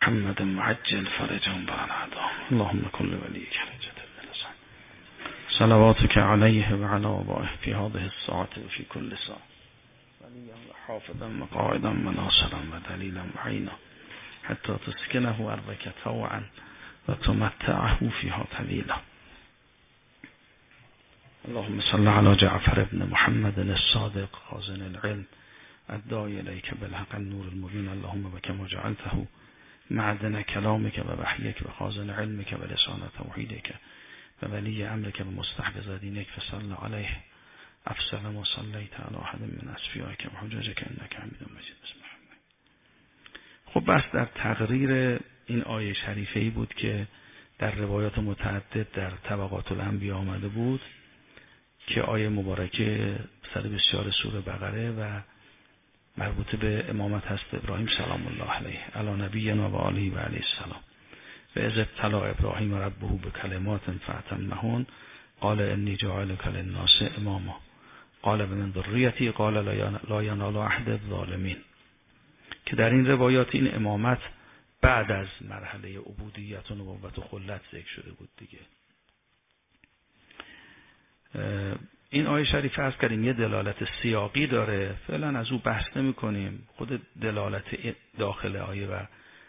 محمد معجل فرجهم برنادا اللهم كن لوليك حجة اللسان صلواتك عليه وعلى آبائه في هذه الساعة وفي كل ساعة وليا وحافظا وقائدا وناصرا ودليلا وعينا حتى تسكنه أرضك طوعا وتمتعه فيها طويلا. اللهم صل على جعفر بن محمد الصادق خازن العلم الداعي إليك بالحق النور المبين. اللهم بكما جعلته معدن كلامك ووحيك وخازن علمك ولسان توحيدك وولي أمرك ومستحفظ دينك فصل عليه أفضل ما صليت على أحد من أصفيائك وحججك إنك حمید مجید. بسم الله. خب بس در تقریر این آیه شریفه‌ای بود که در روایات متعدد در طبقات الانبیا آمده بود که آیه مبارکه سر بسیار سوره بقره و مربوط به امامت هست ابراهیم سلام الله علیه علی نبینا و آله و علیه السلام. و اذ ابتلی ابراهیم ربه بکلمات فاتمهن قال انی جاعلک للناس اماما قال من ذریتی قال لا ینال عهد الظالمین، که در این روایات این امامت بعد از مرحله عبودیت و نبوت و خلت ذکر شده بود دیگه. این آیه شریفه از کردیم یه دلالت سیاقی داره، فعلا از او بحث نمی کنیم. خود دلالت داخل آیه و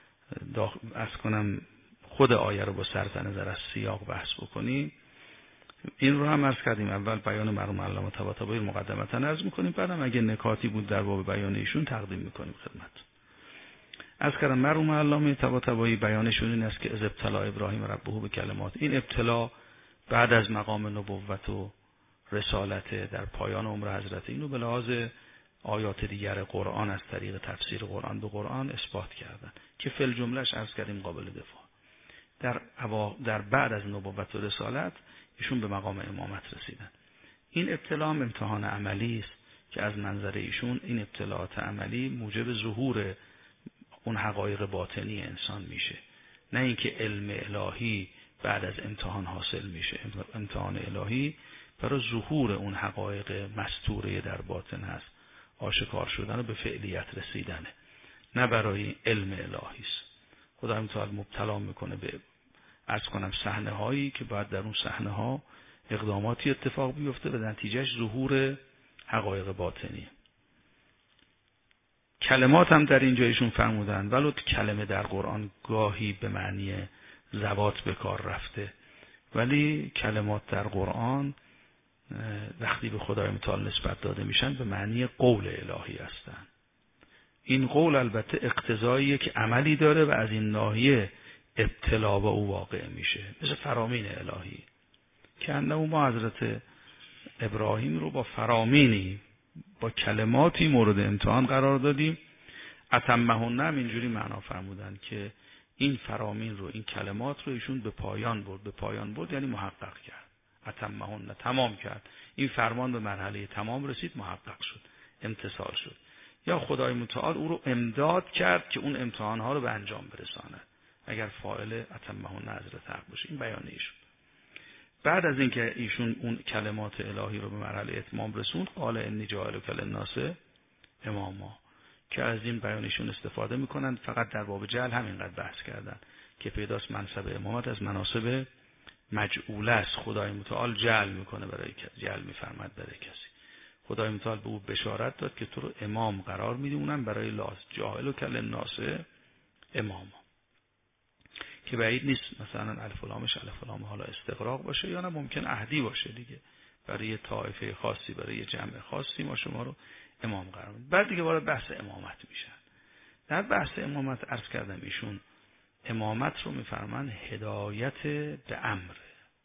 خود آیه رو با صرف نظر از سیاق بحث بکنیم. این رو هم عرض کردیم اول بیان مرحوم علامه طباطبایی مقدمتا عرض میکنیم، بعدم اگه نکاتی بود در باب بیان ایشون تقدیم میکنیم خدمت. از کردم مرحوم علامه طباطبایی بیانشون این است که از ابتلا ابراهیم ربه به کلمات، این ابتلا بعد از مقام نبوت و رسالت در پایان عمر حضرت، اینو به لحاظ آیات دیگر قرآن از طریق تفسیر قرآن به قرآن اثبات کردن که فی الجملهش عرض کردیم قابل دفاع. در بعد از نبوت و رسالت ایشون به مقام امامت رسیدن. این ابتلا هم امتحان عملی است که از منظر ایشون این ابتلاات عملی موجب ظهور اون حقایق باطنی انسان میشه، نه اینکه علم الهی بعد از امتحان حاصل میشه. امتحان الهی برای ظهور اون حقایق مستوره در باطن هست، آشکار شدن و به فعلیت رسیدنه، نه برای علم الهی است. خدای متعال مبتلا میکنه به صحنه هایی که بعد در اون صحنه ها اقداماتی اتفاق بیفته و نتیجهش ظهور حقایق باطنی. کلمات هم در اینجا ایشون فرمودن، ولو کلمه در قرآن گاهی به معنی ذوات به کار رفته، ولی کلمات در قرآن وقتی به خدای متعال نسبت داده میشن به معنی قول الهی هستن. این قول البته اقتضایی که عملی داره و از این ناحیه ابتلا به او واقع میشه، مثل فرامین الهی که انه ما حضرت ابراهیم رو با فرامینی، با کلماتی مورد امتحان قرار دادیم. اتمهن هم اینجوری معنا فرمودن که این فرامین رو، این کلمات رو ایشون به پایان برد یعنی محقق کرد. اتمهن تمام کرد، این فرمان به مرحله تمام رسید، محقق شد، امتثال شد. یا خدای متعال او رو امداد کرد که اون امتحانها رو به انجام برساند، اگر فاعل اتمهن حضرت حق باشه. این بیان ایشون. بعد از اینکه ایشون اون کلمات الهی رو به مرحله اتمام رسوند، قال انی جاعلک للناس اماما، که از این بیانشون استفاده میکنند. فقط در باب جعل همینقدر بحث کردن که پیداست منصب امامت از مناصب مجعوله است. خدای متعال جعل میکنه برای کسی، جعل میفرماد برای کسی. خدای متعال به او بشارت داد که تو رو امام قرار میدیم، اونم برای لاس جاعلک للناس اماما، که بعید نیست مثلا الف و لامش الف و لام حالا استغراق باشه یا نه ممکن عهدی باشه دیگه، برای طائفه خاصی، برای جمع خاصی ما شما رو امام قرار میدیم. بعد دیگه وارد بحث امامت میشن. در بحث امامت عرض کردم ایشون امامت رو میفرمان هدایت به امر،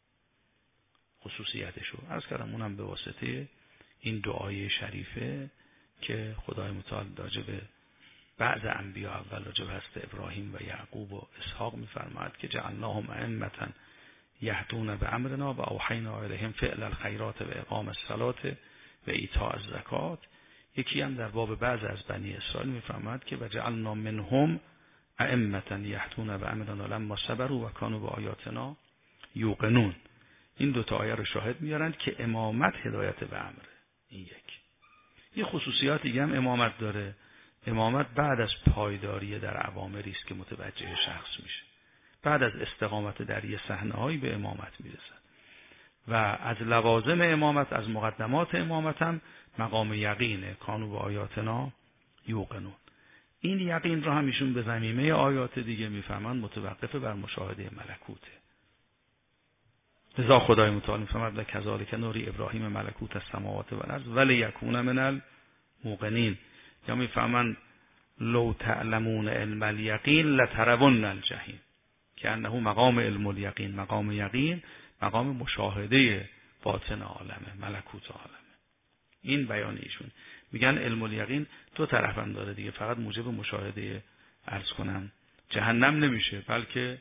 خصوصیتشو عرض کردم اونم به واسطه این دعای شریفه که خدای متعال راجع به بعض انبیا، اول راجع به حضرت ابراهیم و یعقوب و اسحاق میفرماد که جعلناهم ائمة یهدون بامرنا و اوحینا الیهم فعل الخیرات و اقام الصلاة و ایتاء الزکات. یکی هم در باب بعض از بنی اسرائیل میفرماد که وجعلنا منهم ائمة یهدون بامرنا لما صبروا و کانوا بآیاتنا یوقنون. این دو تا آیه رو شاهد میارند که امامت هدایت به امر. این یه خصوصیات دیگه هم امامت داره، امامت بعد از پایداری در اوامری است که متوجه شخص میشه. بعد از استقامت در یه صحنه‌هایی به امامت میرسد و از لوازم امامت، از مقدمات امامت هم مقام یقینه. کانوا بآیاتنا یوقنون. این یقین را هم ایشون به ضمیمه آیات دیگه میفهمند متوقف بر مشاهده ملکوته. لذا خدای متعال میفهمد کذالک نوری ابراهیم ملکوت السماوات والارض ولیکون من الموقنین. یا میفهمند لو تعلمون علم الیقین لترون الجحیم، که انه مقام علم الیقین، مقام یقین مقام مشاهده باطن عالمه، ملکوت عالمه. این بیان ایشون. میگن علم الیقین دو طرف هم داره دیگه، فقط موجب مشاهده عرض کنم جهنم نمیشه، بلکه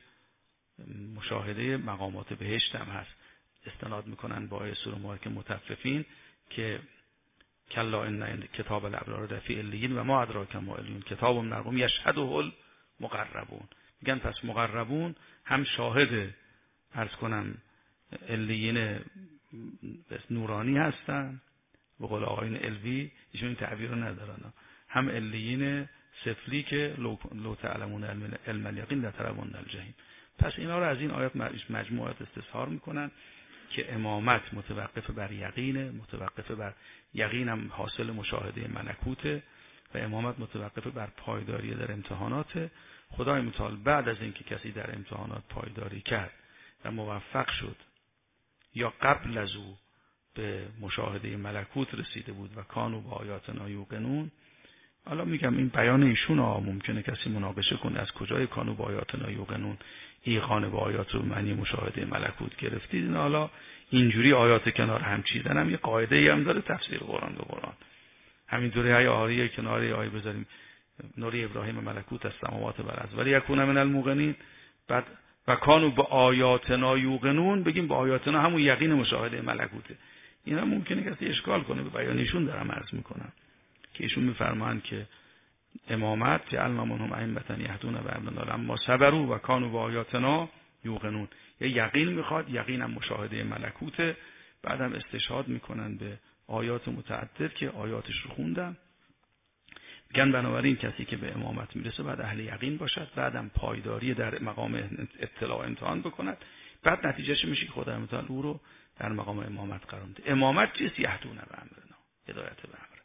مشاهده مقامات بهشت هم هست. استناد میکنن با آیه سوره مبارکه مطففین که کلا ان کتاب الابرار لفی علیین و ما ادراک ما علیون کتاب مرقوم یشهده المقربون. میگن پس مقربون هم شاهد عرض کنم علیین نورانی هستن، به قول آقایون علوی، ایشون این تعبیر رو ندارن، هم علیین سفلی که لو تعلمون علم الیقین لترون الجحیم. پس اینا رو از این آیات مجموعات استظهار میکنن که امامت متوقف بر یقینه، متوقف بر یقین هم حاصل مشاهده ملکوته و امامت متوقف بر پایداری در امتحانات. خدای متعال بعد از اینکه کسی در امتحانات پایداری کرد و موفق شد یا قبل از او به مشاهده ملکوت رسیده بود و کانوا بآیاتنا یوقنون. حالا میگم این بیان ایشون ممکنه کسی مناقشه کنه از کجای کانوا بآیاتنا یوقنون ایقان به آیات رو معنی مشاهده ملکوت گرفتید. این حالا اینجوری آیات کنار هم چیدن هم یه قاعده ای هم داره تفسیر قرآن به قرآن. همینطوری های آیه کنار آیه بذاریم نوری ابراهیم ملکوت السماوات والارض ولیکون من الموقنین، بعد و کانوا بآیاتنا یوقنون بگیم با آیاتنا همون یقین مشاهده ملکوته. اینا ممکنه کسی اشکال کنه به بیان ایشون دارم عرض میکنم که ایشون میفرمایند که امامت جعلنا منهم ائمة یهدون بأمرنا لما صبروا و کانوا بآیاتنا یوقنون. یه یقین میخواد، یقین هم مشاهده ملکوته. بعدم استشهاد میکنن به آیات متعدد که آیاتش رو خوندم. میگن بنابراین کسی که به امامت میرسه بعد اهل یقین باشد، بعدم پایداری در مقام اطلاع امتحان بکند، بعد نتیجهش میشه که خدای متعال او رو در مقام امامت قرار میده. امامت چیست؟ یهدون بأمرنا، هدایت به امر.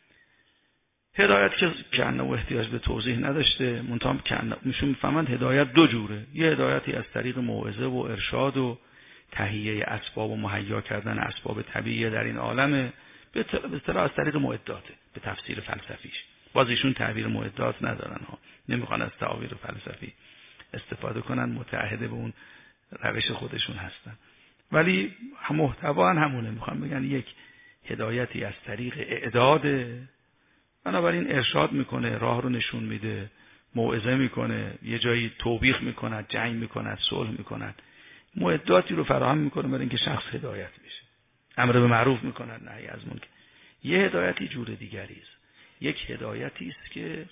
هدایت که انه احتیاج به توضیح نداشته، منتها میشون میفهمند هدایت دو جوره. یه هدایتی از طریق موعظه و ارشاد و تهیه اسباب و مهیا کردن اسباب طبیعی در این عالم، به اصطلاح از طریق معداته، به تفسیر فلسفیش. باز ایشون تعبیر معدات ندارن ها، نمیخوان از تعابیر فلسفی استفاده کنن، متعهد به اون روش خودشون هستن. ولی محتوا همونه، میخوان بگن یک هدایتی از طریق اعداده، بنابراین ارشاد میکنه، راه رو نشون میده، موعظه میکنه، یه جایی توبیخ میکنه، جنگ میکنه، صلح میکنه، معداتی رو فراهم میکنه برای اینکه شخص هدایت بشه. امر به معروف میکنه، نهی از منکر. یه هدایتی جور دیگری است. یک هدایتی است که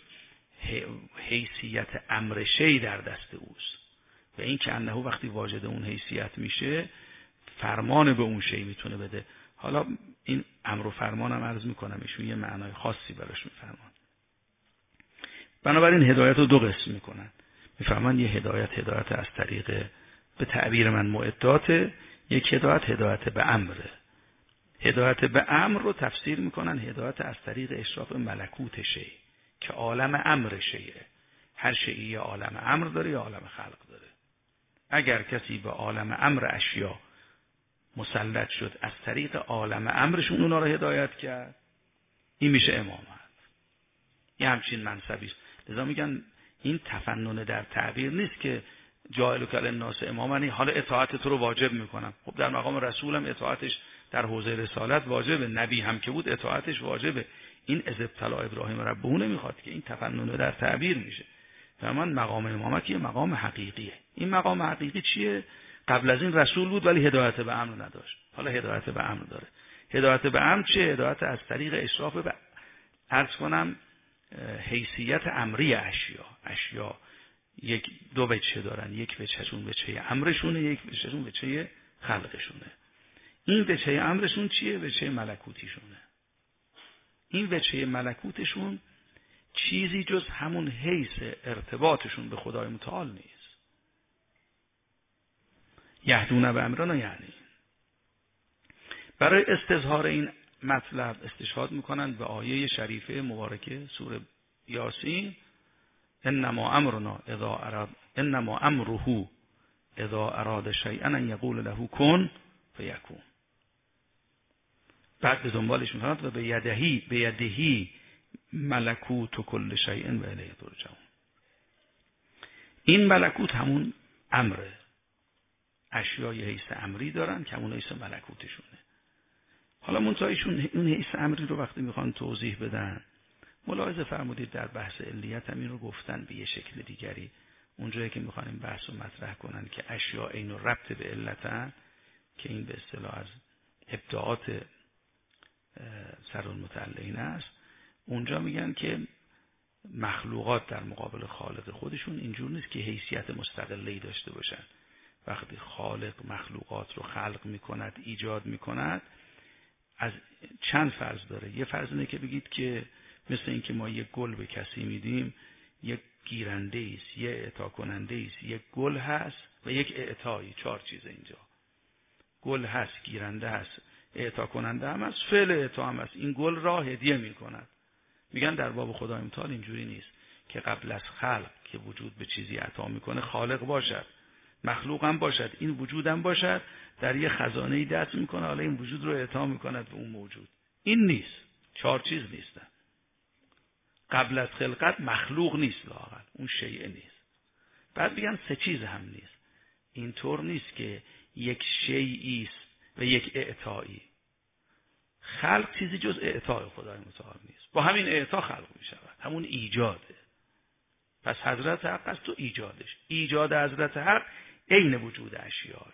حیثیت امر شی در دست اوست و این که انه وقتی واجد اون حیثیت میشه فرمان به اون شی میتونه بده. حالا این امر و فرمان هم عرض میکنم ایشون یه معنای خاصی براش میفرمان. بنابراین هدایت رو دو قسم میکنن. میفرمان یه هدایت از طریق به تعبیر من معدات، یک هدایت به امره. هدایت به امر رو تفسیر میکنن هدایت از طریق اشراف ملکوت شی که عالم امر شیه. هر شیء یه عالم امر داره یا عالم خلق داره. اگر کسی به عالم امر اشیا مسلط شد، از طریق عالم امرشون اونا رو هدایت کرد، این میشه امامت. یه همچین منصبی است. لذا میگن این تفنن در تعبیر نیست که جاعل کل الناس امامنی، حالا اطاعت تو رو واجب میکنم. خب در مقام رسولم اطاعتش در حوزه رسالت واجبه، نبی هم که بود اطاعتش واجبه. این از ابتلا ابراهیم ربه نمیخواد که این تفنن در تعبیر میشه. فرمان مقام امامت یه مقام حقیقیه. این مقام حقیقی چیه؟ قبل از این رسول بود ولی هدایت به امر نداشت، حالا هدایت به امر داره. هدایت به امر چه؟ هدایت از طریق اشراف به عرض کنم حیثیت امری اشیا یک دو وجه دارن، یک وجهشون وجه امرشونه، یک وجهشون وجه خلقشونه. این وجه امرشون چیه؟ وجه ملکوتیشونه. این وجه ملکوتشون چیزی جز همون حیث ارتباطشون به خدای متعال نیست. یهدون به امرنا یعنی برای استظهار این مطلب استشهاد میکنند به آیه شریفه مبارکه سوره یاسین انما امره اذا اراد شیئا ان یقول له کن فیکون. بعد به دنبالش میفرماد و به یدهی ملکوت کل شیء و الیه ترجعون. این ملکوت همون امره، اشیای حیث امری دارن که همون حیث ملکوتشونه. حالا منتهایشون اون حیث امری رو وقتی میخوان توضیح بدن، ملاحظه فرمودید در بحث علیت هم این رو گفتن به یه شکل دیگری. اونجایی که میخوان این بحث رو مطرح کنن که اشیاء عین و ربط به علتن، که این به اصطلاح از ابداعات سرالمتعلقین است، اونجا میگن که مخلوقات در مقابل خالق خودشون اینجور نیست که حیثیت مستقله‌ای داشته باشن. وقتی خالق مخلوقات رو خلق میکند، ایجاد میکند، از چند فرض داره. یه فرض اینه که بگید که مثل این که ما یک گل به کسی میدیم، یک گیرنده است، یک اعطا کننده است، یک گل هست و یک اعطایی. 4 چیز اینجا. گل هست، گیرنده هست، اعطا کننده هم هست، فعل اعطا هم هست. این گل را هدیه میکند. میگن در باب خدای متعال اینجوری نیست که قبل از خلق که وجود به چیزی عطا میکنه خالق باشد، مخلوق هم باشد، این وجود هم باشد، در یه خزانه‌ای دست میکنه، حالا این وجود رو اعطا میکند به اون موجود. این نیست. 4 چیز نیستن. قبل از خلقت مخلوق نیست لااقل، اون شیء نیست. بعد میگن 3 چیز هم نیست. اینطور نیست که یک شیئی است و یک اعطایی. خلق چیزی جز اعطای خدای متعال نیست. با همین اعطا خلق می شود، همون ایجاده. پس حضرت حق است تو ایجادش. ایجاد حضرت حق عین وجود اشیاء.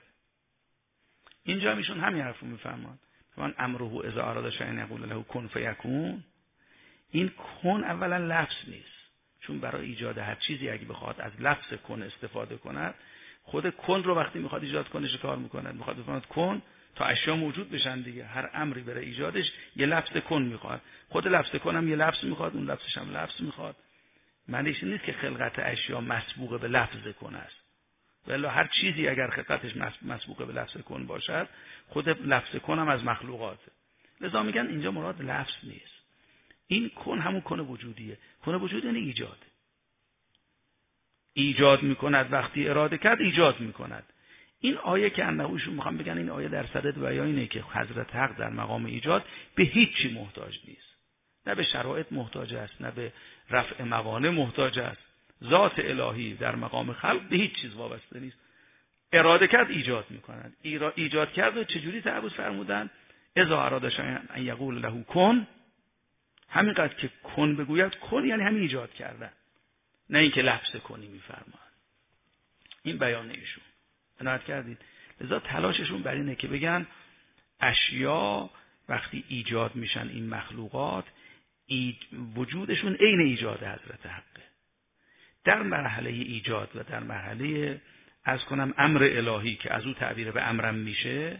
اینجا میشون همین حرفو میفهمن. من امره اذا اراد شیئا یقول له کن فیکون. این کن اولا لفظ نیست، چون برای ایجاد هر چیزی اگه بخواد از لفظ کن استفاده کند، خود کن رو وقتی میخواد ایجاد کنه چیکار میکنه؟ میخواد بفرماد کن تا اشیا موجود بشن دیگه. هر امری برای ایجادش یه لفظ کن میخواد. خود لفظ کن هم یه لفظ میخواد، اون لفظش هم لفظ میخواد. معنیش نیست که خلقت اشیا مسبوق به لفظ کن است. ولی هر چیزی اگر خلقتش مسبوق به لفظ کن باشد، خود لفظ کن هم از مخلوقاته. لذا میگن اینجا مراد لفظ نیست. این کن همون کن وجودیه. کن وجود یعنی ایجاد. ایجاد میکند، وقتی اراده کرد ایجاد میکند. این آیه که انهوشون میخوام بگن این آیه در صدد بیان اینه که حضرت حق در مقام ایجاد به هیچی محتاج نیست. نه به شرایط محتاج است، نه به رفع موانع محتاج است. ذات الهی در مقام خلق به هیچ چیز وابسته نیست. اراده کرد ایجاد میکند. ایجاد کرد و چجوری تعبیر فرمودن؟ اذا اراد شیئا ان یقول له کن. همینقدر که کن بگوید، کن یعنی همین ایجاد کردن، نه اینکه لفظ کنی میفرمان. این بیان ایشون. عنایت کردید. لذا تلاششون بر اینه که بگن اشیا وقتی ایجاد میشن، این مخلوقات وجودشون عین ایجاد حضرت حقه. در مرحله ایجاد و در مرحله امر الهی که از او تعبیر به امرم میشه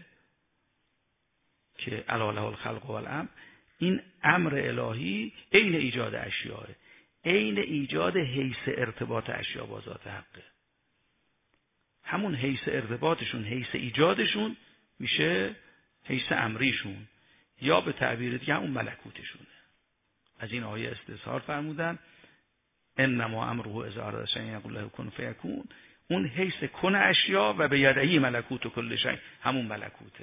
که الا له الخلق والامر، این امر الهی عین ایجاد اشیاء، عین ایجاد حیث ارتباط اشیا با ذات حقه. همون حیث ارتباطشون، حیث ایجادشون میشه حیث امریشون، یا به تعبیر دیگه اون ملکوتشونه. از این آیه استظهار فرمودن انما امره اذا اراد شیئا یقول له کن فیکون. اون حیث کن اشیا و به یدهی ملکوت کل شیء، همون ملکوته.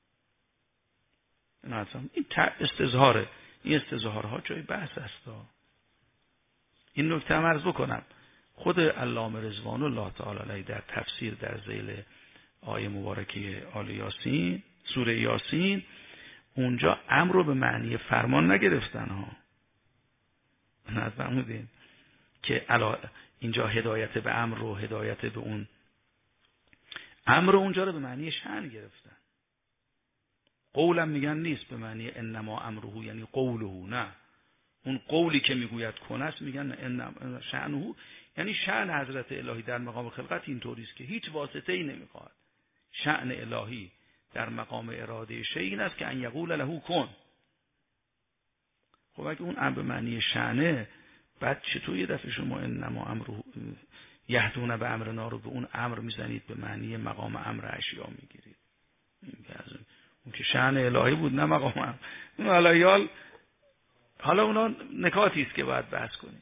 این استظهاره. این استظهارها جای بحث است. این نکته هم عرض بکنم. خود علامه رضوان الله تعالی علیه در تفسیر در ذیل آیه مبارکه آل یاسین، سوره یاسین، اونجا امر رو به معنی فرمان نگرفتن ها. نفهمیدین که اینجا هدایت به امر و هدایت به اون امر اونجا رو به معنی شأن گرفتن. قولم میگن نیست به معنی انما امره یعنی قوله، نه. اون قولی که میگوید کن است میگن انما شأنه یعنی شأن حضرت الهی در مقام خلقت اینطوری است که هیچ واسطه ای نمیخواد. شأن الهی در مقام اراده شیء این است که ان یقول له کن. خب اگه اون امر به معنی شأنه، بعد چطور یه دفعه شما انما امر یهدون به امرنا رو به اون امر میزنید به معنی مقام امر اشیا میگیرید؟ اون که شأن الهی بود نه مقام امر. اون الهیال حالا اونا نکاتی است که باید بحث کنیم.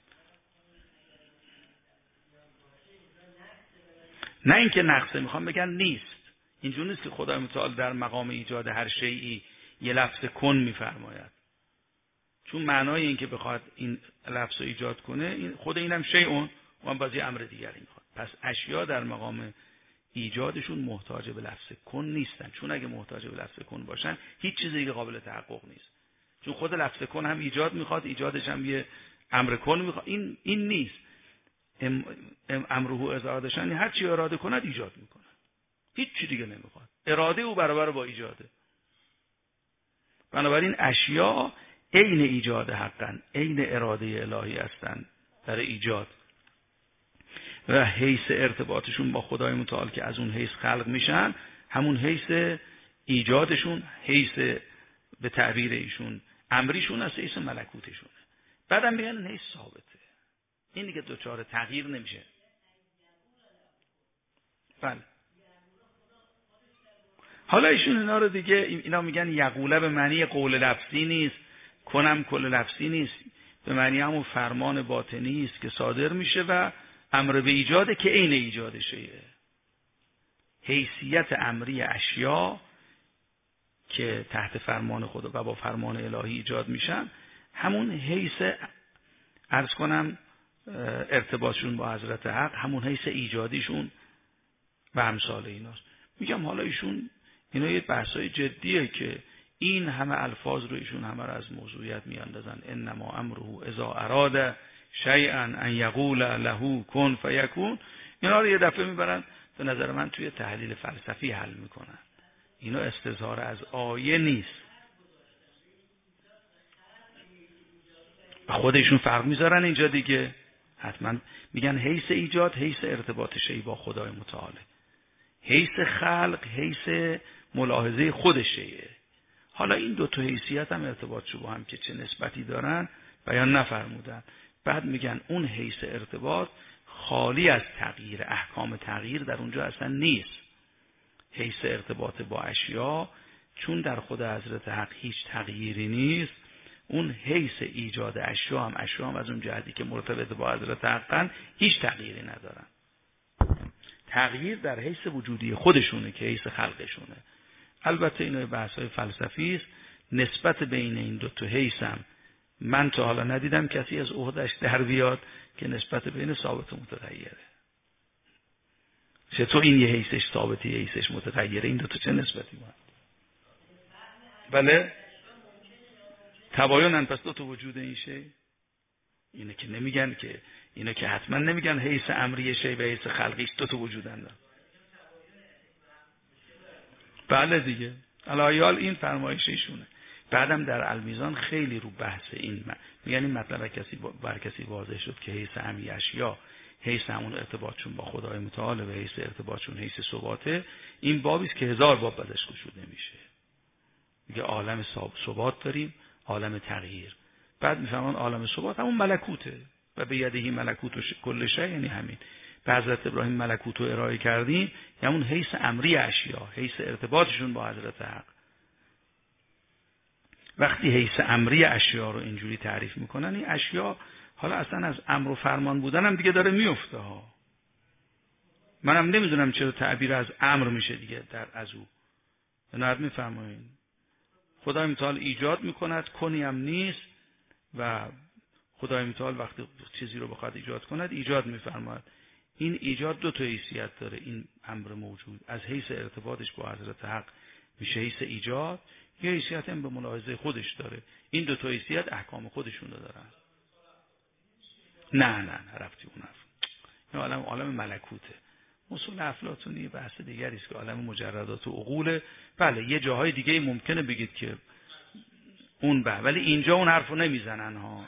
نه اینکه نقصه، میخوام بگن نیست. اینجوری نیست که خدای متعال در مقام ایجاد هر شیئی یه لفظ کن میفرماید، چون معنای این که بخواد این لفظ رو ایجاد کنه این خود اینم شیئون و هم بازی امر دیگری میخواد. پس اشیا در مقام ایجادشون محتاج به لفظ کن نیستن، چون اگه محتاج به لفظ کن باشن هیچ چیزی دیگه قابل تحقق نیست، چون خود لفظ کن هم ایجاد میخواد، ایجادش هم یه امر کن میخواد. این نیست. امره اذا ارادشن هر چی اراده کند ایجاد میکنه، هیچ چی دیگه نمیخواد. اراده او برابر با ایجاده. بنابراین اشیا عین ایجاد حقاً، عین اراده الهی هستند در ایجاد و حیث ارتباطشون با خدای متعال که از اون حیث خلق میشن، همون حیث ایجادشون، حیث به تعبیر ایشون امریشون از حیث ملکوتشونه. بعدم میگن حیث ثابته، این دیگه دوچار تغییر نمیشه. بله. حالا ایشون اینا رو دیگه اینا میگن یقوله به معنی قول لفظی نیست، کنم کل لفظی نیست، به معنی همون فرمان باطنی است که صادر میشه و امر به ایجاده که عین ایجاد شیء. حیثیت امری اشیا که تحت فرمان خدا و با فرمان الهی ایجاد میشن، همون حیث عرض کنم ارتباطشون با حضرت حق، همون حیث ایجادیشون و امثال ایناست. میگم حالا اینا یه بحثای جدیه که این همه الفاظ رو ایشون همه رو از موضوعیت میاندازن. انما امره اذا اراد شیئا ان یقول له کن فیکون. اینا رو یه دفعه میبرن به نظر من توی تحلیل فلسفی حل میکنن. اینا استظهار از آیه نیست. خودشون فرق میذارن اینجا دیگه. حتما میگن حیث ایجاد، حیث ارتباط شیء با خدای متعال، حیث خلق، حیث ملاحظه خود شیء. حالا این دو تا حیثیت هم ارتباط شو با هم که چه نسبتی دارن بیان نفرمودن. بعد میگن اون حیث ارتباط خالی از تغییر، احکام تغییر در اونجا اصلا نیست. حیث ارتباط با اشیا چون در خود حضرت حق هیچ تغییری نیست، اون حیث ایجاد اشیا هم از اون جهتی که مرتبط با حضرت حقن هیچ تغییری ندارن. تغییر در حیث وجودی خودشونه که حیث خلقشونه. البته اینا بحث‌های فلسفی است. نسبت بین این دو تا حیث هم من تا حالا ندیدم کسی از عهده‌اش در بیاد که نسبت بین ثابت و متغیره. چطور این یه حیثش ثابته یه حیثش متغیره؟ این دو تا چه نسبتی دارن؟ بله تباینن. پس دو تا وجود این شی اینه که نمیگن که اینا که حتما نمیگن حیث امری شی و حیث خلقیش دو تا وجودن. بله دیگه الایال این فرمایش ایشونه. بعدم در المیزان خیلی رو بحث این میگن این مطلب بر کسی واضح شد که حیث امری اشیا حیث همون ارتباطشون با خدای متعال و حیث ارتباطشون حیث ثباته. این بابی است که 1000 باب ازش گشوده میشه. میگه عالم ثبات داریم، عالم تغییر. بعد میفهمن عالم ثبات همون ملکوته و به یدهی ملکوت و کل شیء، یعنی همین. به حضرت ابراهیم ملکوت رو ارائه کردیم، یعنی اون حیث امری اشیا، حیث ارتباطشون با حضرت حق. وقتی حیث امری اشیا رو اینجوری تعریف میکنن، این اشیا حالا اصلا از امر و فرمان بودن هم دیگه داره میفته ها. منم نمیدونم چرا تعبیر از امر میشه دیگه در از او. نه میفهمین خدای متعال ایجاد میکند، کنی هم نیست و خدای متعال وقتی چیزی رو بخواد ایجاد کند ایجاد میفرماید. این ایجاد دو تا حیثیت داره. این امر موجود از حیث ارتباطش با حضرت حق میشه حیث ایجاد، یه حیثیت هم به ملاحظه خودش داره. این دو تا حیثیت احکام خودشون رو دارن. نه رفتی اون حرف. این عالم ملکوته. اصول افلاطونی بحث دیگری است که عالم مجردات و عقوله. بله یه جاهای دیگه ممکنه بگید که اون ولی اینجا اون حرفو نمیزنن ها.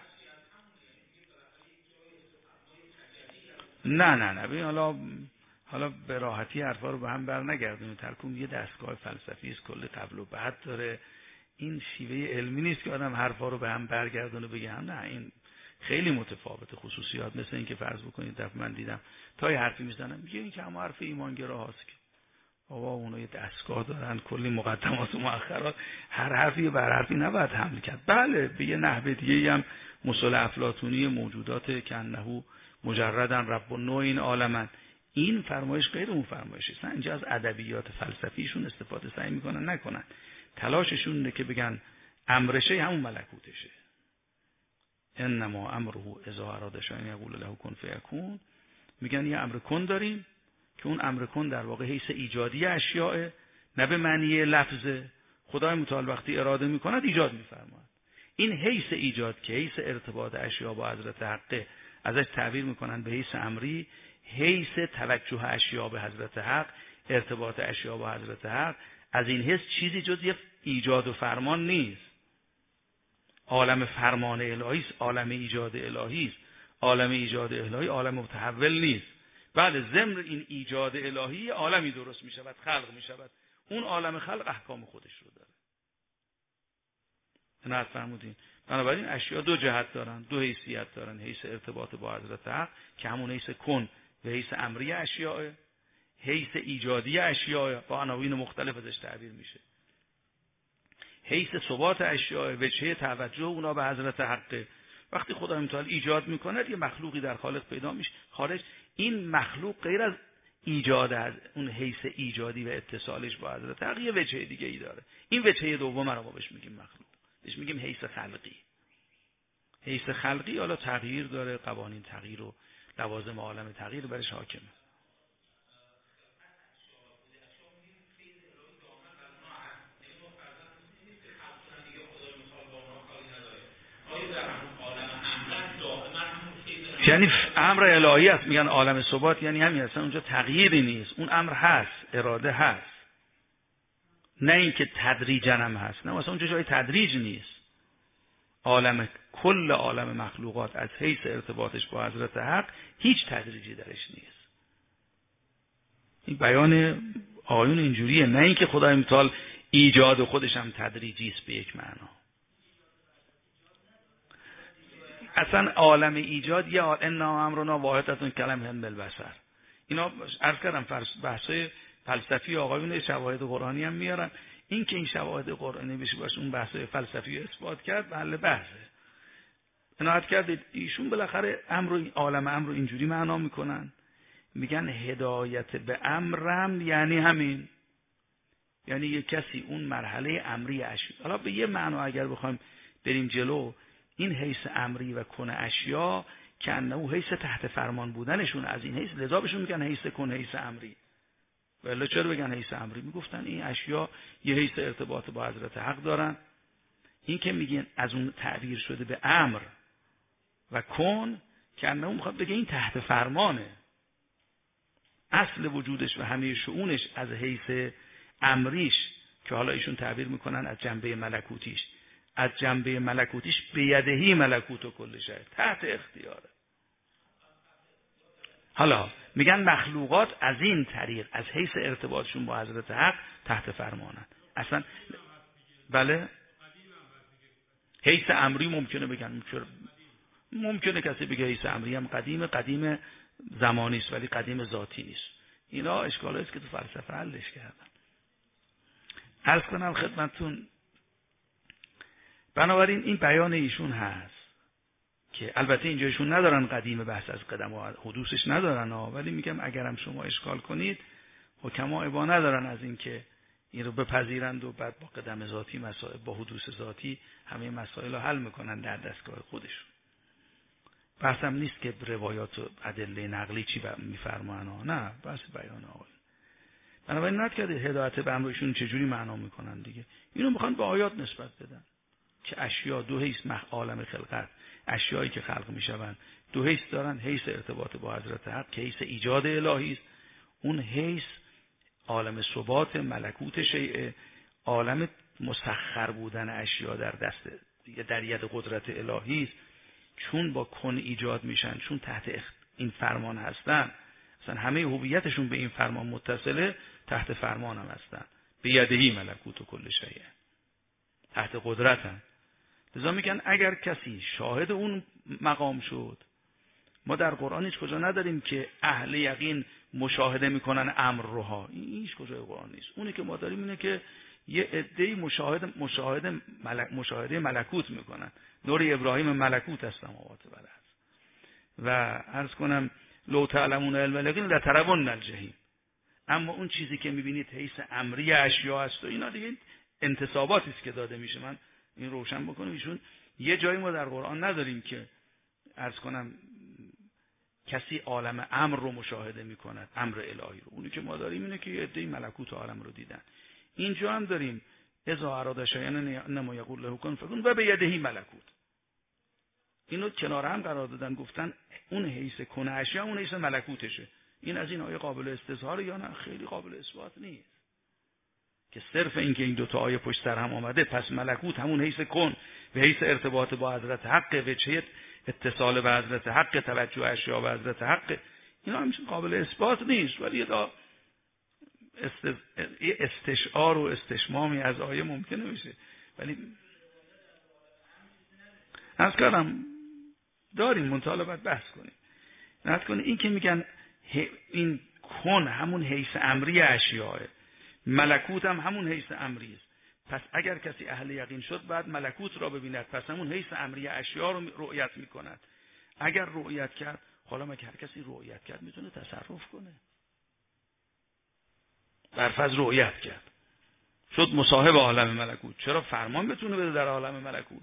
نه ببین حالا به راحتی حرفا رو به هم برنگردونید. ترکم یه دستگاه فلسفی است، کل قبل و بعد داره. این شیوه علمی نیست که آدم حرفا رو به هم برگردونه بگه هم نه این خیلی متفاوته. خصوصیات مثل این که فرض بکنید دفعه من دیدم تا یه حرفی میزنم میگه این که همه حرف ایمانگرا هاست که بابا اونا یه دستگاه دارن کلی مقدمات و مؤخرات، هر حرفی بر حرفی نباید حمل کرد. بله به یه نحو دیگه هم مثل افلاطونی موجودات کنه مجردن رب و نوع این عالمن، این فرمایش غیر اون فرمایشه. اصلا اینجا از ادبیات فلسفیشون استفاده سعی میکنن نکنن، تلاششون اینه که بگن امرشه همون ملکوتشه. انما امره اذا اراد شیئا یقول له کن فیکون. میگن یه امر کن داریم که اون امر کن در واقع حیث ایجادی اشیاء، نه به معنی لفظه. خدای متعال وقتی اراده میکند ایجاد میفرماید. این حیث ایجاد که حیث ارتباط اشیاء با حضرت حق ازش تعبیر میکنن به حیث امری، حیث توجه اشیاء به حضرت حق، ارتباط اشیاء با حضرت حق، از این حیث چیزی جز یک ایجاد و فرمان نیست. عالم فرمان الهی است، عالم ایجاد الهی است. عالم ایجاد الهی عالم متحول نیست. بعد ضمن این ایجاد الهی عالمی درست می شود، خلق می شود. اون عالم خلق احکام خودش رو داره. نه فرمودین. بنابراین اشیاء دو جهت دارن، دو حیثیت دارن، حیث ارتباط با حضرت حق که همون حیث کن و حیث امری اشیاء، حیث ایجادی اشیاء با عناوین مختلف ازش تعبیر میشه، حیث ثبات اشیاء وجهه توجه اونا به حضرت حق. وقتی خدای متعال ایجاد میکنه یه مخلوقی در خالق پیدا میشه خارج، این مخلوق غیر از ایجاد از اون حیث ایجادی و اتصالش با حضرت حق یه وجهه دیگه ای داره. این وجهه دوم رو ما بهش میگیم مخلوق، بهش میگیم حیث خلقی. حیث خلقی حالا تغییر داره، قوانین تغییر و لوازم عالم تغییر برش حاکمه. یعنی امر الهی است. میگن عالم ثبات یعنی همین، اصلا اونجا تغییری نیست، اون امر هست، اراده هست، نه اینکه تدریجا هم هست. نه اصلا اونجا جای تدریج نیست. عالم کل عالم مخلوقات از حیث ارتباطش با حضرت حق هیچ تدریجی درش نیست. این بیان آیون اینجوریه، نه اینکه خدای متعال ایجاد خودش هم تدریجی است به یک معنا. اصلا عالم ایجاد یا انا امرنا واحدتون کلمه بالبصر، اینا عرض کردم بحثای فلسفی آقایون شواهد قرآنی هم میارن. این که این شواهد قرآنی بشه باشه اون بحثای فلسفی اثبات کرد محل بحثه. عنایت کردید ایشون بالاخره عالم امر رو اینجوری معنا میکنن، میگن هدایت به امرم یعنی همین، یعنی یک کسی اون مرحله امری اشیاء. حالا به یه معنا اگر بخوایم بریم جلو، این حیث امری و کن اشیاء که انه حیث تحت فرمان بودنشون از این حیث، لذا بهشون میگن حیث کن حیث امری. ولی چرا بگن حیث امری؟ میگفتن این اشیاء یه حیث ارتباط با حضرت حق دارن. این که میگن از اون تعبیر شده به امر و کن که انه میخواد بگه این تحت فرمانه، اصل وجودش و همه شؤونش از حیث امریش که حالا ایشون تعبیر میکنن از جنبه ملکوتیش، از جنبه ملکوتیش بیدهی ملکوت و کل شیء، تحت اختیاره. حالا میگن مخلوقات از این طریق از حیث ارتباطشون با حضرت حق تحت فرمانن. اصلا بله حیث امری ممکنه بگن، ممکنه کسی بگه حیث امری هم قدیم زمانی است ولی قدیم ذاتی نیست. اینا اشکالی است که تو فلسفه حلش کردن. عرض کنم خدمتتون، بنابراین این بیان ایشون هست که البته اینجا ایشون ندارن قدیم بحث از قدم و حدوثش ندارن ولی میگم اگرم شما اشکال کنید حکما ابا ندارن از این که این رو بپذیرند و بعد با قدم ذاتی مسائل با حدوث ذاتی همه مسائل رو حل میکنن در دستگاه خودشون. بحثم نیست که روایات و ادله نقلی چی میفرمایند، نه بحث بیان آقای. بنابراین نت کرده هدایت به امرشون چجوری معنا میکنن دیگه، اینو میخوان به آیات نسبت بدن که اشیاء دو حیث عالم خلقت، اشیایی که خلق میشوند دو حیث دارن، حیث ارتباط با حضرت حق که حیث ایجاد الهی است، اون حیث عالم ثبات ملکوت شیء، عالم مسخر بودن اشیاء در دست در ید قدرت الهی است. چون با کن ایجاد میشن، چون تحت این فرمان هستن، مثلا همه هویتشون به این فرمان متصله، تحت فرمان هم هستن، بیدهی ملکوت و کل شیء، تحت قدرتن. لذا میگن اگر کسی شاهد اون مقام شد. ما در قرآن هیچ کجا نداریم که اهل یقین مشاهده میکنن امر روها. این هیچ کجای قرآن نیست. اونی که ما داریم اینه که یه عده‌ای مشاهده ملکوت میکنن. نور ابراهیم ملکوت است سماوات و الارض. و عرض کنم لو تعلمون علم الیقین لترون الجحیم. اما اون چیزی که میبینید حیث امری اشیا است و اینا دیگه انتساباتی است که داده میشه. من این روشن بکنم، ایشون یه جایی ما در قرآن نداریم که عرض کنم کسی عالم امر رو مشاهده میکند، امر الهی رو. اونی که ما داریم اینه که یه عده‌ای ملکوت عالم رو دیدن. اینجا هم داریم اذا اراد شیئا انما یقول له کن فیکون و بیده ملکوت. اینو کنار هم قرار دادن، گفتن اون حیث کن اشیا اون حیث ملکوتشه. این از این آیه قابل استظهار یا نه؟ خیلی قابل اثبات نیست که صرف این که این دو تا آیه پشت سر هم آمده پس ملکوت همون حیث کن و حیث ارتباط با حضرت حق و چه اتصال به حضرت حق، توجه اشیا به حضرت حق، اینا همچین قابل اثبات نیست. ولی استشعار و استشمامی از آیه ممکنه میشه. ولی از کردم داریم منطالبت بحث کنیم. نت کنیم این که میگن این کن همون حیث امری اشیاء، ملکوت هم همون حیث امری است. پس اگر کسی اهل یقین شد بعد ملکوت را ببیند، پس همون حیث امری اشیاء رو رؤیت میکند. اگر رؤیت کرد، حالا مگه هر کسی رؤیت کرد میتونه تصرف کنه؟ برفض رؤیت کرد شد مصاحب عالم ملکوت، چرا فرمان بتونه بده در عالم ملکوت؟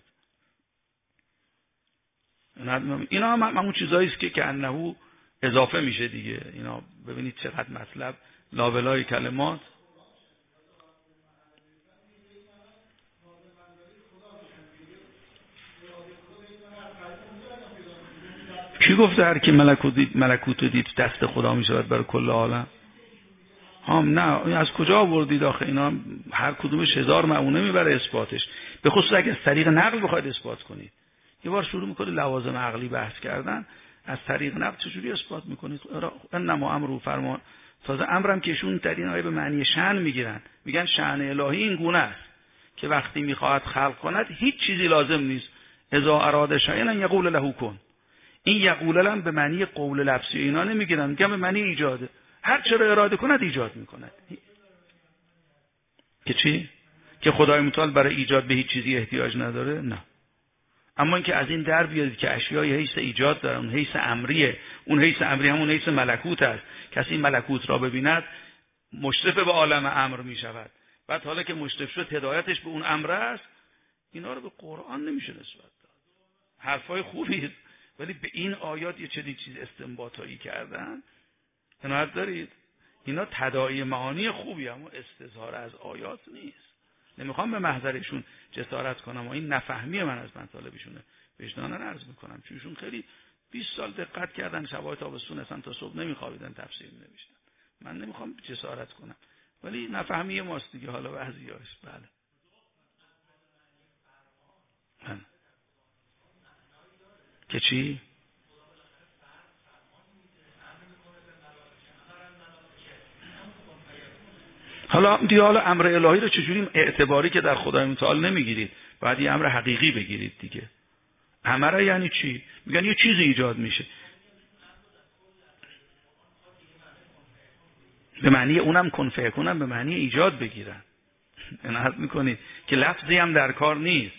اینا هم همون چیزایی است که انه اضافه میشه دیگه. اینا ببینید چقدر مطلب لابلای کلمات. کی گفته هر کی ملکوت دید دست خدا میشود برای کل عالم؟ نه از کجا آوردید آخه؟ اینا هر کدومش 1000 معونه میبره اثباتش. به خصوص اگه از طریق نقل بخواید اثبات کنید. یه بار شروع میکنید لوازم عقلی بحث کردن، از طریق نقل چجوری اثبات میکنید؟ انما امرو فرمان. تازه امرم که ایشون در این آیه به معنی شأن میگیرن، میگن شأن الهی این گونه است که وقتی میخواهد خلق کند هیچ چیزی لازم نیست. اذا اراد شیئا یقول له کن. این یقول هم به معنی قول لفظی اینا نمیگیرن، میگن به معنی ایجاده. هر چه را اراده کند ایجاد میکند. که چی؟ که خدای متعال برای ایجاد به هیچ چیزی احتیاج نداره؟ نه. اما اینکه از این در بیارید که اشیای حیث ایجاد دارن، اون حیث امریه، اون حیث امری همون حیث ملکوت است. کسی ملکوت را ببیند مشرف به عالم امر میشود. بعد حالا که مشرف شد هدایتش به اون امر است. اینا رو به قرآن نمیشه نسبت داد. حرفای خوبی است، ولی به این آیات یه چنین چیز استنباطایی کردن. عنایت دارید؟ اینا تداعی معانی خوبی، اما استظهار از آیات نیست. نمیخوام به محضرشون جسارت کنم و این نفهمی من از مطالبشونه وجداناً عرض میکنم، چون ایشون خیلی 20 سال دقت کردن، شبای تابستون اصلا تا صبح نمیخوابیدن تفسیر نوشتن. من نمیخوام جسارت کنم، ولی نفهمی ماست دیگه. حالا بعضیاش بله. که چی؟ حالا امر الهی رو چجوری اعتباری که در خدای متعال نمیگیرید، باید یه امر حقیقی بگیرید دیگه. امر یعنی چی؟ میگن یه چیزی ایجاد میشه. به معنی اونم کن فیکونم به معنی ایجاد بگیرن. عنایت میکنید که لفظی هم در کار نیست.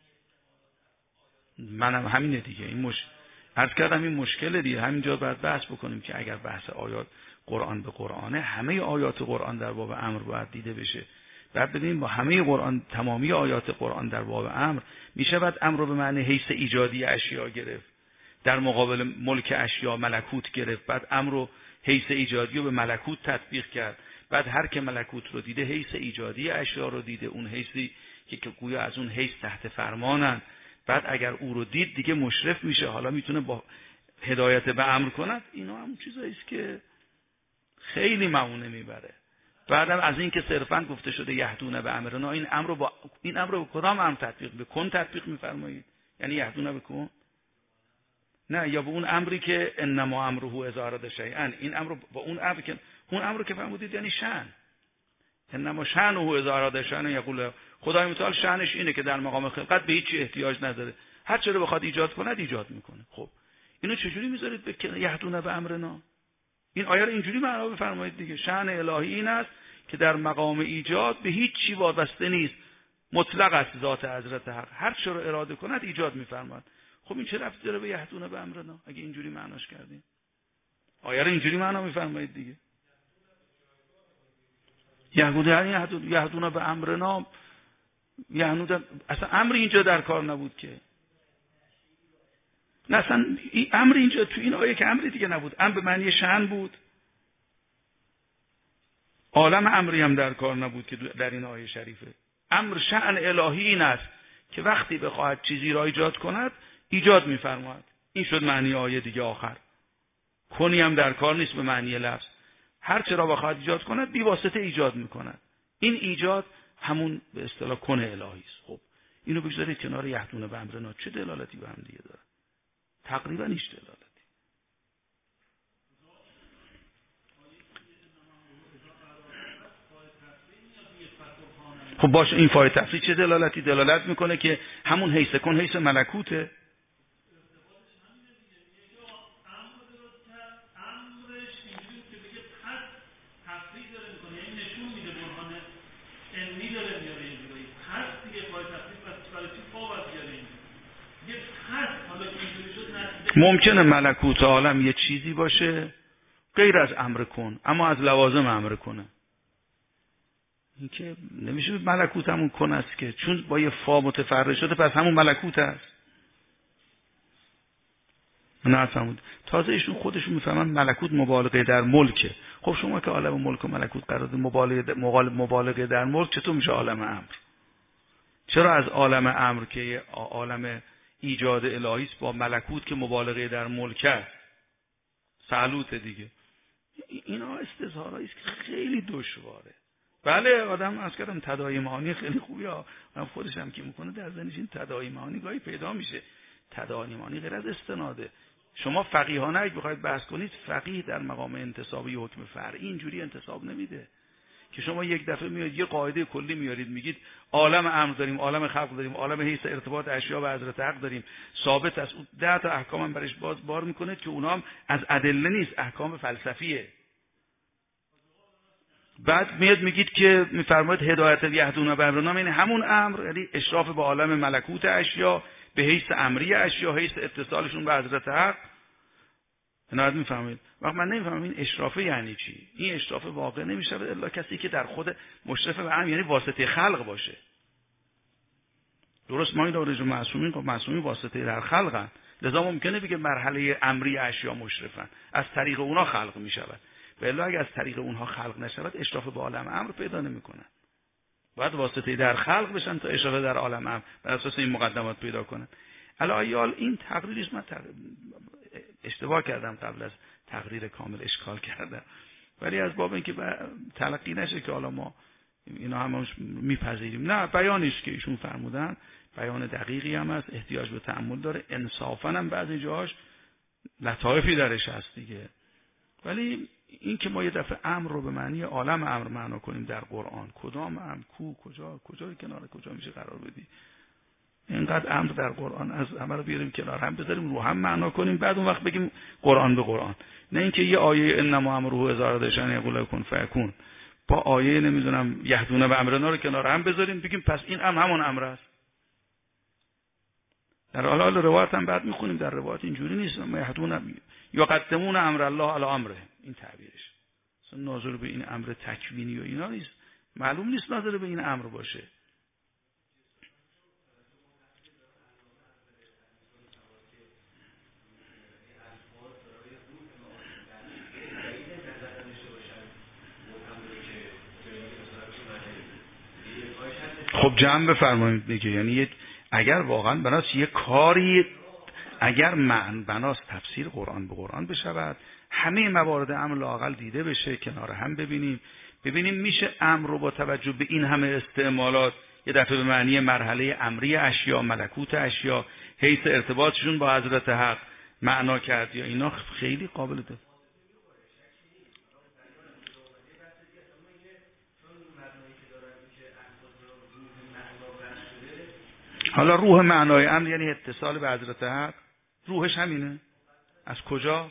منم همینه دیگه. عرض کردم این مشکل دیگه. همینجا باید بحث بکنیم که اگر بحث آیات قرآن به قرآنه، همه آیات قرآن در باب امر باید دیده بشه. بعد ببینیم با همه قرآن، تمامی آیات قرآن در باب امر میشه بعد امر رو به معنی حیث ایجادی اشیا گرفت، در مقابل ملک اشیا ملکوت گرفت. بعد امر رو حیث ایجادی رو به ملکوت تطبیق کرد. بعد هر که ملکوت رو دیده حیث ایجادی اشیا رو دیده، اون حیثی که گویا از اون حیث تحت فرمانن. بعد اگر او رو دید دیگه مشرف میشه، حالا میتونه با هدایت به امر کند. اینا هم چیزایی است که خیلی معونه میبره. بعدم از این که صرفاً گفته شده یهدون به امرنا، این امر رو به کدام امر تطبیق؟ به کن تطبیق میفرمایید؟ یعنی یهدون به کن؟ نه، یا به اون امری که انما امره اذا اراد شیئا. این امر با اون امر که فرمودید یعنی شأن. انما شأنه اذا اراد شیئا یقول. خدای متعال شأنش اینه که در مقام خلقت به هیچ چی احتیاج نداره. هر چرا بخواد ایجاد کند ایجاد میکنه. خب اینو چجوری میذارید به یهدون به امرنا؟ این آیه رو اینجوری معنا بفرمایید دیگه. شأن الهی این است که در مقام ایجاد به هیچ چی وابسته نیست، مطلق است ذات حضرت حق، هر چه رو اراده کند ایجاد میفرماد. خب این چه ربطی داره به یهدون به امرنا اگه اینجوری معناش کردیم؟ آیه رو اینجوری معنا میفرمایید دیگه. یهدون به امرنا، اصلا امر اینجا در کار نبود که. نه اصلا این امر اینجا تو این آیه که امری دیگه نبود، امر به معنی شأن بود. عالم امری هم در کار نبود که در این آیه شریفه. امر شأن الهی این است که وقتی بخواهد چیزی را ایجاد کند ایجاد می‌فرماید. این شد معنی آیه دیگه آخر. کنی هم در کار نیست به معنی لفظ. هر چه را بخواهد ایجاد کند بی واسطه ایجاد می‌کند. این ایجاد همون به اصطلاح کن الهی است. خب اینو بگذارید کنار یهدون به امرنا، چه دلالتی به هم دیگه داره؟ تقریبا هیچ دلالتی. خب باشه، این فای تفسیر چه دلالتی دلالت میکنه که همون حیث کن حیث ملکوته. ممکنه ملکوت عالم یه چیزی باشه غیر از امر کن، اما از لوازم امر کنه. این که نمیشه ملکوت همون کن است که، چون با یه فا متفرع شده پس همون ملکوت است. نه فهمید. تازه ایشون خودشون میفهمن ملکوت مبالغه در ملکه. خب شما که عالم ملک و ملکوت قرار مبالغه در ملک، چطور میشه عالم امر؟ چرا از عالم امر که عالم ایجاد الهی است با ملکوت که مبالغه در ملک است سالوت دیگه؟ اینا استظهارایی است که خیلی دشواره. بله آدم از کردم تداعی معانی خیلی خوبیه، آدم خودش هم که میکنه در ذهنش این تداعی معانی گاهی پیدا میشه. تداعی معانی غیر از استناده. شما فقیهانه اگه بخواید بحث کنید، فقیه در مقام انتصابی حکم فرعی اینجوری انتصاب نمیده که شما یک دفعه میاد یه قاعده کلی میارید میگید عالم امر داریم، عالم خلق داریم، عالم حیث ارتباط اشیا به حضرت حق داریم، ثابت است. 10 تا احکام هم برش بار میکنه که اونها هم از ادله نیست، احکام فلسفیه. بعد میاد میگید که میفرماید هدایت یهدون به امرنا، یعنی همون امر، یعنی اشراف به عالم ملکوت اشیا به حیث امری اشیا، حیث اتصالشون به حضرت حق. نه میفهمید؟ وقت من نمیفهمم این اشرافه یعنی چی. این اشراف واقع نمیشه الا کسی که در خود مشرف به امر، یعنی واسطه خلق باشه. درست ما این دارج معصومین، خب معصومین واسطه در خلقن، لذا ممکنه بگه مرحله امری اشیا مشرفن، از طریق اونها خلق میشود. ولی اگه از طریق اونها خلق نشود اشراف به عالم امر پیدا نمیکنن. باید واسطه در خلق بشن تا اشراف در عالم امر بر اساس این مقدمات پیدا کنن. الایال این تقریرش من اشتباه کردم، قبل از تقریر کامل اشکال کردم، ولی از باب اینکه تلقی نشه که حالا ما اینا همش میپذیریم. نه، بیانش که ایشون فرمودن بیان دقیقی هم است، احتیاج به تأمل داره، انصافا هم بعضی جاهاش لطایفی درش هست دیگه. ولی این که ما یه دفعه امر رو به معنی عالم امر معنا کنیم در قرآن، کدام امر، کجای کنار کجا میشه قرار بدی؟ اینقدر امر در قرآن از همه رو بیاریم کنار هم بذاریم رو هم معنا کنیم، بعد اون وقت بگیم قرآن به قرآن. نه اینکه یه آیه انما امره اذا اراد شیئا یقول له کن فیکون با آیه نمیدونم یهدون به امرنا رو کنار هم بذاریم بگیم پس این امر همون امر است. در حال روایت هم بعد میخونیم، در روایت اینجوری نیست یهدون یقدمون امر الله علی امره، این تعبیرش اصلا ناظر به این امر تکوینی و اینا نیست، معلوم نیست ناظر به این امر باشه. خب جمع بفرمایید دیگه، یعنی اگر واقعا بناست یه کاری، اگر بناست تفسیر قرآن به قرآن بشود، همه موارد امر لااقل دیده بشه، کنار هم ببینیم میشه امر رو با توجه به این همه استعمالات یه دفعه به معنی مرحله امری اشیا، ملکوت اشیا، حیث ارتباطشون با حضرت حق معنا کرد، یا اینا خیلی قابل ده. حالا روح معنای امر یعنی اتصال به حضرت حق، روحش همینه. از کجا؟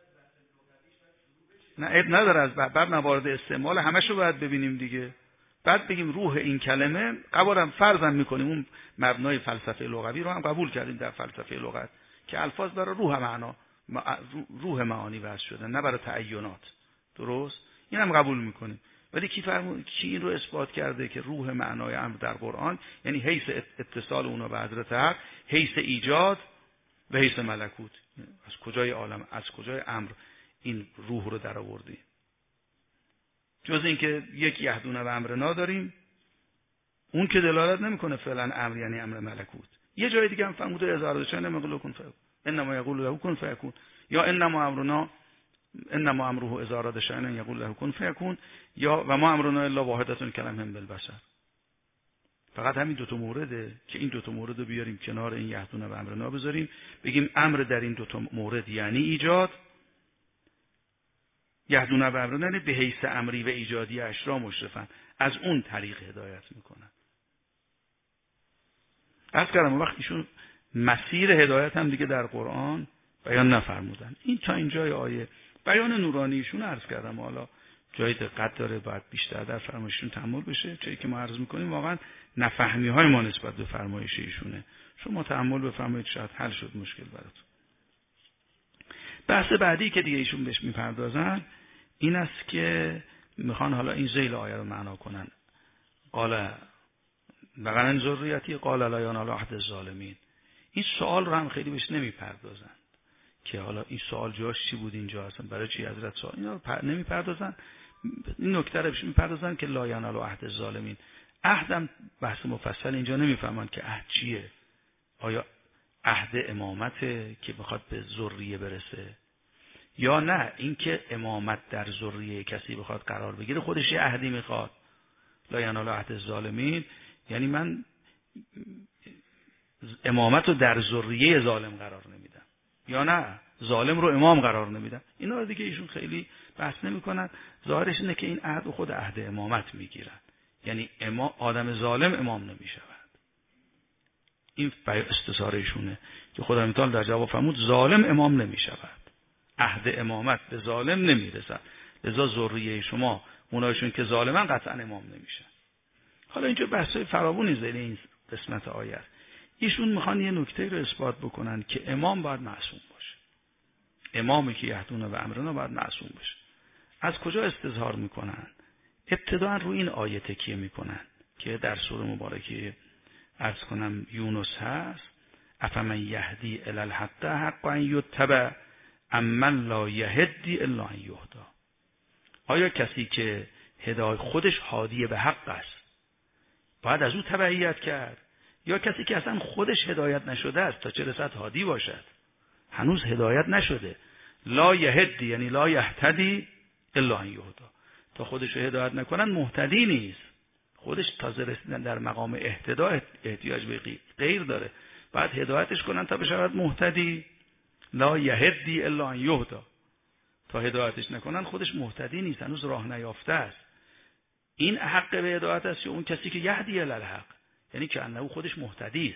نه عیب نداره، از بعد موارد استعمال همشو باید ببینیم دیگه. بعد بگیم روح این کلمه، قبولم فرضاً میکنیم اون مبنای فلسفه لغوی رو هم قبول کردیم در فلسفه لغت که الفاظ برای روح معنا، روح معانی وضع شدن، نه برای تعینات. درست؟ این هم قبول میکنیم. ولی کی این رو اثبات کرده که روح معنای امر در قرآن یعنی حیث اتصال اونا به حضرت حق، حیث ایجاد و حیث ملکوت؟ از کجای عالم، از کجای امر این روح رو در آوردی؟ جز اینکه یک یهدون و امرنا داریم، اون که دلالت نمیکنه فعلا امر یعنی امر ملکوت. یه جای دیگه هم فرموده اظهار شأن یقول کن فیکون، انما یقول له کن فیکون، یا انما امرنا انما امره اذا اراد شأن یقول له کن فیکون، یا و ما امرنا الا واحدة کلمه بالبشر. فقط همین دو تا مورده که این دو تا مورد رو بیاریم کنار این یهدون و امرنا بذاریم، بگیم امر در این دو تا مورد یعنی ایجاد، یهدون و امرنا به حیث امری و ایجادی اشرا مشرفن، از اون طریق هدایت میکنن. عرض کردم وقتی ایشون مسیر هدایت هم دیگه در قرآن بیان نفرمودن. این تا اینجای آیه بیان نورانیشون عرض کردم. حالا جای دقت داره، باید بیشتر در فرمایششون تأمل بشه. چیزی که ما عرض میکنیم واقعا نفهمی های ما نسبت به فرمایش ایشونه. شما تأمل بفرمایید شاید حل شد مشکل براتون. بحث بعدی که دیگه ایشون بهش میپردازن این است که میخوان حالا این ذیل آیه رو معنا کنن. قال بقرن ذریتی قال لا ینال عهد الظالمین. این سوال رو هم خیلی بهش نمیپردازن که حالا این سوال جاش چی بود اینجا، اصلا برای چی حضرت سوال، اینا رو نمیپردازن. این نکته رو بهش میپردازن که لا ینال عهد الظالمین. عهدم بحث مفصل اینجا نمیفهمن که عهد چیه. آیا عهد امامته که بخواد به ذریه برسه، یا نه اینکه امامت در ذریه کسی بخواد قرار بگیره خودش یه عهدی میخواد. لا ینال عهد الظالمین یعنی من امامت رو در ذریه ظالم قرار نمیدم، یا نه ظالم رو امام قرار نمیدم. اینا رو دیگه ایشون خیلی بحث نمیکنن. ظاهرش اینه که این عهد و خود عهد امامت میگیرن، یعنی آدم ظالم امام نمیشود. این استثار ایشونه که خدا متعال در جواب فرمود ظالم امام نمیشود، عهد امامت به ظالم نمیرسد، لذا ذریه شما اونایشون که ظالمن قطعا امام نمیشن. حالا اینجا بحثای فراوانی زیر این قسمت آیه است. ایشون میخوان یه نکته رو اثبات بکنن که امام باید معصوم باشه. امامی که یهدون و امرنا باید معصوم باشه. از کجا استظهار میکنن؟ ابتداء رو این آیه تکیه میکنن که در سوره مبارکه عرض کنم یونس هست. افمن یهدی الی الحق حق ان یتبع امن لا یهدی الا ان یهدا. آیا کسی که هدایت خودش هادی به حق است باید از او تبعیت کرد، یا کسی که اصلا خودش هدایت نشده است تا چه رسد هادی باشد؟ هنوز هدایت نشده. لا یهدی یعنی لا یهتدی الا ان یهدا. تا خودش هدایت نکنن مهتدی نیست. خودش تازه رسیدن در مقام اهتدا احتیاج به غیر داره، بعد هدایتش کنن تا بشود مهتدی. لا یهدی الا ان یهدا. تا هدایتش نکنن خودش مهتدی نیست، هنوز راه نیافته است. این حق به هدایت است یا اون کسی که یهدی الی الحق، یعنی که انه خودش مهتدی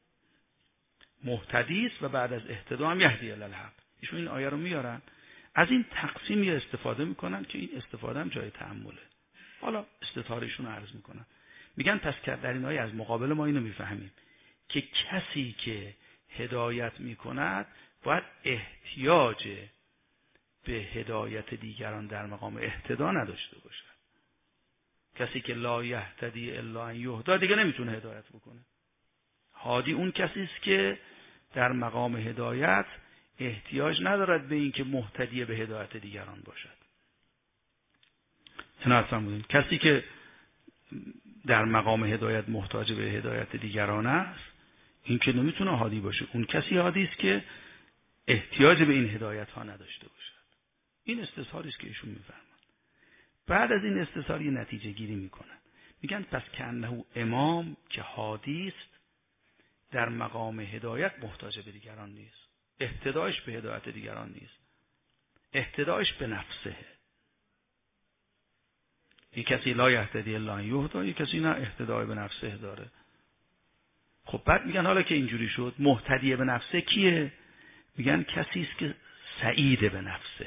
است و بعد از اهتدا هم یهدی الی الحق. ایشون این آیه رو میارن از این تقسیم استفاده میکنن که این استفاده هم جای تأمله. حالا استطارشون رو عرض میکنن. میگن پس در این آیه از مقابل ما اینو میفهمیم که کسی که هدایت میکند باید احتیاج به هدایت دیگران در مقام اهتدا نداشته باشد. کسی که لا یهتدی الا ان یهدا دیگه نمیتونه هدایت بکنه. هادی اون کسی است که در مقام هدایت احتیاج ندارد به این که مهتدی به هدایت دیگران باشد. اینا فرمودین کسی که در مقام هدایت محتاج به هدایت دیگران است این که نمیتونه هادی باشه. اون کسی هادی است که احتیاج به این هدایت ها نداشته باشد. این استظهاری است که ایشون میفرمایند. بعد از این استظهار یه نتیجه گیری میکنن. میگن پس که انه امام که هادی است در مقام هدایت محتاج به دیگران نیست. اهتدایش به هدایت دیگران نیست. اهتدایش به نفسه. یک کسی لا یهتدی الا ان یهدا، یک کسی نه اهتدای به نفسه داره. خب بعد میگن حالا که اینجوری شد مهتدی به نفسه کیه؟ میگن کسی است که سعید به نفسه.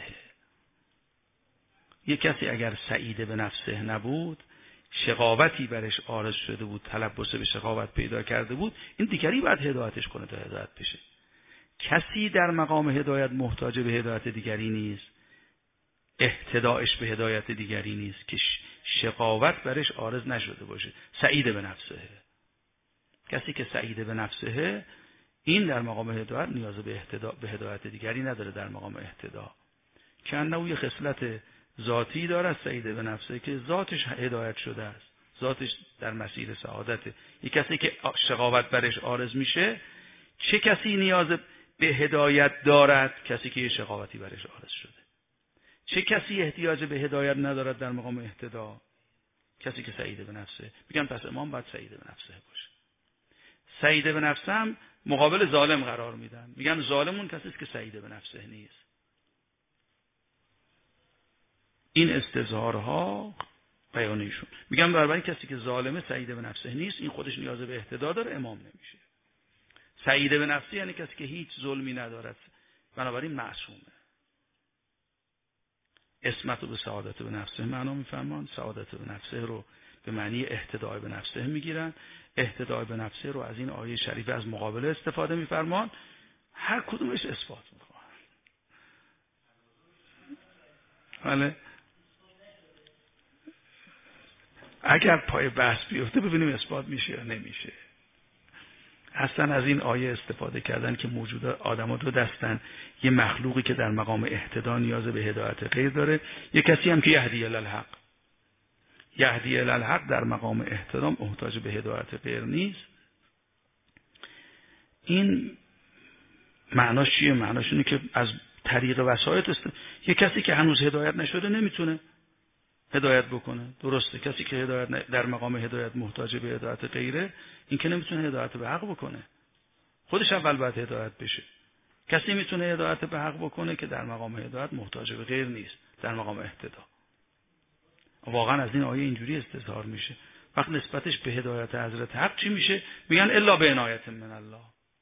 یک کسی اگر سعید به نفسه نبود، شقاوتی برش عارض شده بود، تلبس به شقاوت پیدا کرده بود، این دیگری باید هدایتش کنه تا هدایت بشه. کسی در مقام هدایت محتاج به هدایت دیگری نیست، اهتدایش به هدایت دیگری نیست که شقاوت برش عارض نشده باشه. سعید به نفسه. کسی که سعید به نفسه، این در مقام هدایت نیاز به هدایت دیگری نداره. در مقام اهتدا که انه یه خصلت ذاتی داره، سعید به نفسه، که ذاتش هدایت شده است، ذاتش در مسیر سعادته. یک کسی که شقاوت برش عارض میشه، چه کسی نیاز به هدایت دارد؟ کسی که یه شقاوتی برش عارض شده. چه کسی احتیاج به هدایت ندارد در مقام اهتدا؟ کسی که سعید به نفسه. میگم پس امام باید سعید به نفسه باشه. سعید به نفسه هم مقابل ظالم قرار میدن، میگن ظالم اون کسی است که سعید به نفسه نیست. این استظهارها بیانیشون. میگم برای کسی که ظالمه سعید به نفسه نیست، این خودش نیاز به اهتدا داره، امام نمیشه. سعید به نفسه یعنی کسی که هیچ ظلمی ندارد، بنابراین معصومه. اسمت به سعادت به نفسه معنا میفهمن. سعادت به نفسه رو به معنی اهتدای به نفسه میگیرن. اهتدای به نفسه رو از این آیه شریفه از مقابله استفاده میفرمان، هر کدومش اثبات میکنن. بله، اگر پای بحث بیفته ببینیم اثبات میشه یا نمیشه. اصلا از این آیه استفاده کردن که موجودات آدم‌ها دو دستن، یه مخلوقی که در مقام اهتدا نیاز به هدایت غیر داره، یه کسی هم که یهدی الی الحق. یهدی الی الحق در مقام اهتدا محتاج به هدایت غیر نیست. این معناش چیه؟ معناش اینه که از طریق وسایط یه کسی که هنوز هدایت نشده نمیتونه هدایت بکنه. درسته، کسی که هدایت در مقام هدایت محتاج به هدایت غیره، این که نمیتونه هدایت به حق بکنه. خودش اول باید هدایت بشه. کسی میتونه هدایت به حق بکنه که در مقام هدایت محتاج به غیر نیست، در مقام اهتدا. واقعا از این آیه اینجوری استظهار میشه. وقت نسبتش به هدایت حضرت حق چی میشه؟ میگن الا به عنایت من الله.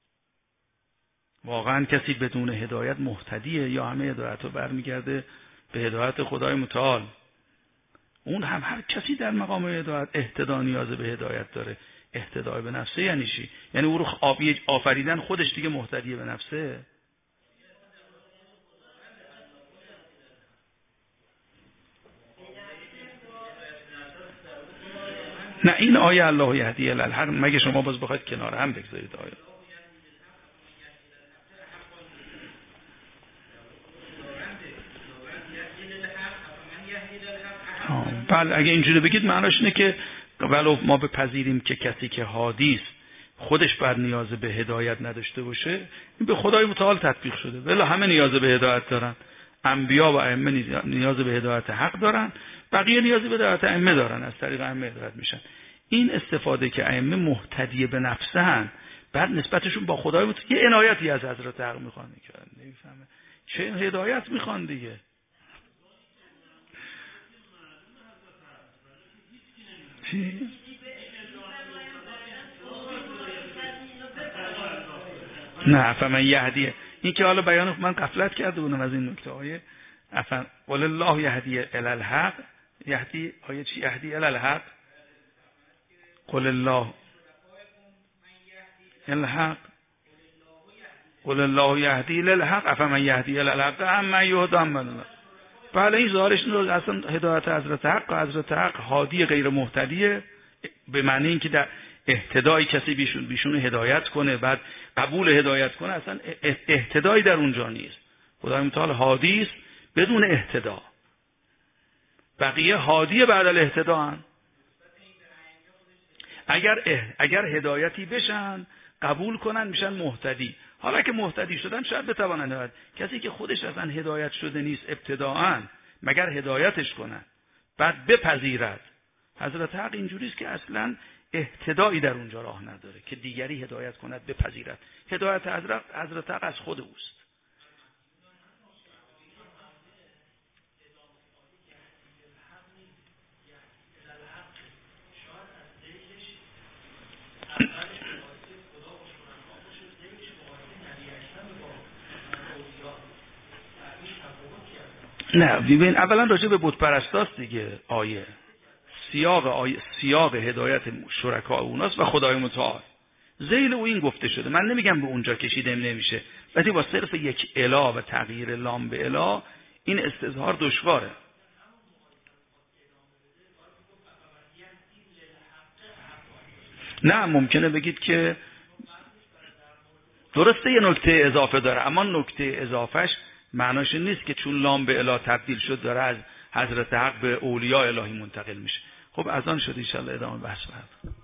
واقعا کسی بدون هدایت مهتدیه یا همه هدایت رو برمیگرده به هدایت خدای متعال؟ اون هم هر کسی در مقام هدایت اهتدا نیاز به هدایت داره. اهتدای به نفسه یعنی چی؟ یعنی او رو آفریدن خودش دیگه مهتدی به نفسه. نه، این آیه الله یهدی الی الحق مگه شما باز بخواید کنار هم بگذارید آیه. بله، اگه اینجوری بگید معناش اینه که ولو ما بپذیریم که کسی که هادی است خودش بر نیاز به هدایت نداشته باشه، این به خدای متعال تطبیق شده. ولی همه نیاز به هدایت دارن. انبیا و ائمه نیاز به هدایت حق دارن، بقیه نیاز به هدایت ائمه دارن، از طریق ائمه هدایت میشن. این استفاده که ائمه مهتدی به نفسن، بعد نسبتشون با خدای متعال یه عنایتی از حضرت حق میخوان، نمیفهمه چه هدایت میخوان دیگه. چی؟ نه، فمن یهدی، این که حالا بیان من غفلت کرده بودم از این نکته آیه. قل الله یهدی الی الحق. یهدی آیه چی؟ یهدی الی الحق. قل الله الحق. قل الله یهدی للحق افمن یهدی الی الحق اما یهدی الله. بله، این ظاهرش اصلا هدایت حضرت حق، حضرت حق هادی غیر مهتدیه، به معنی اینکه در اهتدای کسی بیشون هدایت کنه بعد قبول هدایت کنه، اصلا اهتدایی در اونجا نیست. خدای متعال هادی است بدون اهتدا، بقیه هادی بعد الاهتدا هن. اگر هدایتی بشن قبول کنن میشن مهتدی. حالا که مهتدی شدن شاید بتوانند هدایت. کسی که خودش اصلا هدایت شده نیست ابتداءً، مگر هدایتش کنن بعد بپذیرد. حضرت حق اینجوری است که اصلا اهتدایی در اونجا راه نداره که دیگری هدایت کند بپذیرد. هدایت حضرت حق از خود اوست. نه ببین اولا راجع به بت پرستاست دیگه. آیه سیاق هدایت شرکا اوناست و خدای متعال ذیل او این گفته شده. من نمیگم به اونجا کشیده نمیشه، ولی با صرف یک اله و تغییر لام به اله این استظهار دشواره. نه ممکنه بگید که درسته یه نکته اضافه داره، اما نکته اضافهش معناش نیست که چون لام به اله تبدیل شد داره از حضرت حق به اولیاء الهی منتقل میشه. خب از آن شد ان شاء الله ادامه بحث بعد.